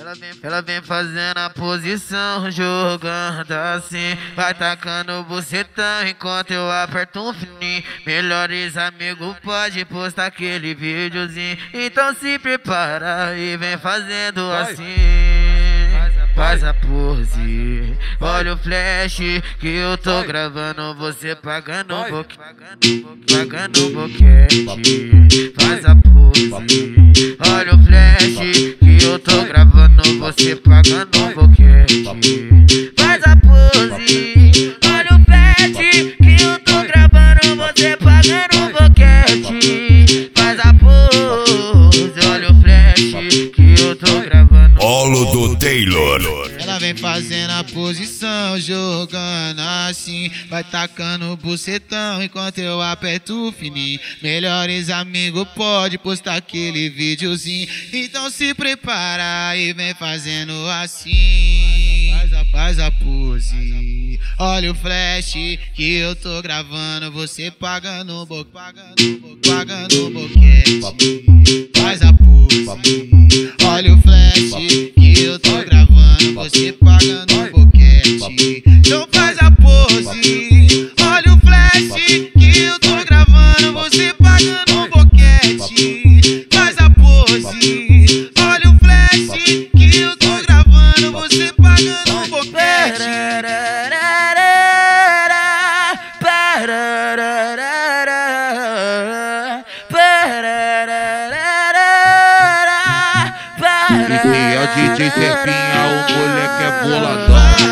Ela vem fazendo a posição, jogando assim. Vai tacando bucetão enquanto eu aperto um fininho. Melhores amigos pode postar aquele videozinho. Então se prepara e vem fazendo assim. Faz a pose, olha o flash que eu tô gravando. Você pagando um boquete. Faz a pose, olha o flash que eu tô gravando. Você pagando um boquete. Faz a pose, olha o flash que eu tô gravando. Você pagando um boquete. Faz a pose, olha o flash que eu tô gravando. Olo do Taylor. Ela vem fazendo a posição, jogando assim. Vai tacando o bucetão enquanto eu aperto o fininho. Melhores amigos pode postar aquele videozinho. Então se prepara e vem fazendo assim. Faz a pose, olha o flash que eu tô gravando. Você pagando um boquete. Faz a pose, olha o flash que eu tô gravando. Você pagando um boquete. Então faz a pose, olha o flash que eu tô gravando. Você pagando um boquete. Faz a pose, olha o flash que eu tô gravando. Você pagando um boquete. Esse é o DJ Zefinha, o moleque é boladão.